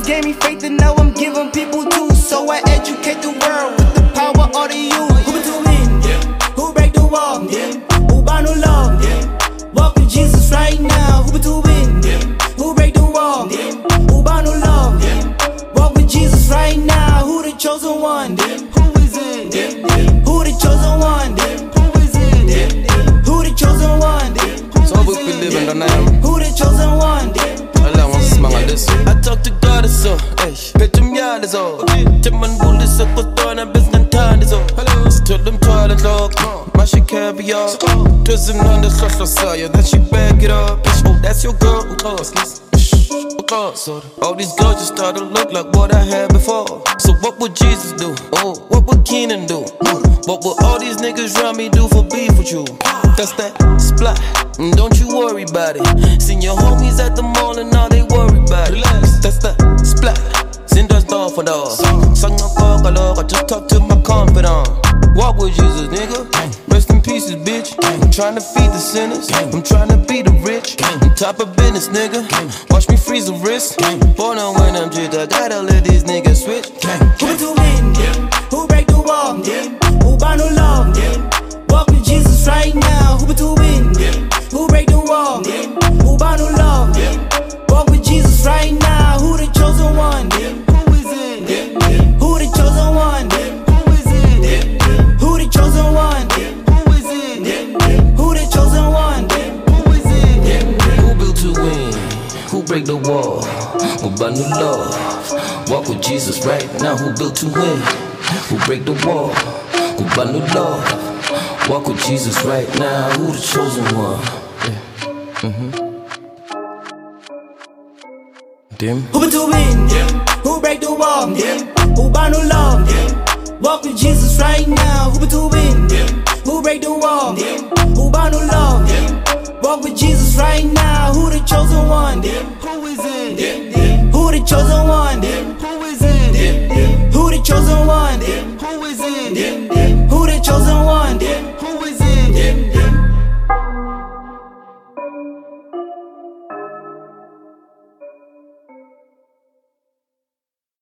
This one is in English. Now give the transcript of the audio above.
Jesus gave me faith and now I'm giving people too. So I educate the world with the power of the youth. Who been to win? Who break the wall? Who buy no love? Walk with Jesus right now. Who been to win? Who break the wall? Who buy no love? Walk with Jesus right now. Who the chosen one? Who is it? Who the chosen one? Who is it? Who the chosen one? So we believe in the name. Who the chosen one? I talk to God so, pitch him yard is all. Timon bully so put on a business time is all. Still them toilet lock, my shit caviar. Twisting on the social side, then she back it up. Oh, that's your girl, so all these girls just start to look like what I had before. So what would Jesus do? Oh, what would Keenan do? What would all these niggas around me do for beef with you? That's that splat, don't you worry about it. Seen your homies at the mall and now they worry about it. That's that splat, sin does door for door. Sang no cock, I just talk to my confidant. Walk with Jesus, nigga. Rest in pieces, bitch. I'm trying to feed the sinners. I'm trying to be the rich. I'm top of business, nigga. Watch me freeze the wrist. Born on when I'm jit, I gotta let these niggas switch. Who to win? Who break the wall? Who buy no love? Walk with Jesus right now. Who to win? Who break the wall? Who buy no love? Walk with Jesus right now. Who the chosen one? Who is it? Who the chosen one? Who is it? Who the chosen one? Who is it? Who the chosen one? Who is it? Who built to win? Who break the wall? Who buy new love? Walk with Jesus right now. Who built to win? Who break the wall? Who buy new love? Walk with Jesus right now. Who the chosen one? Dim. Who been to win? Who break the wall? Who buy no love? Walk with Jesus right now. Who been to win? Who break the wall? Who buy no love? Walk with Jesus right now. Who the chosen one? Who is it? Who the chosen one? Who is it? Who the chosen one? Who is it? Who the chosen one?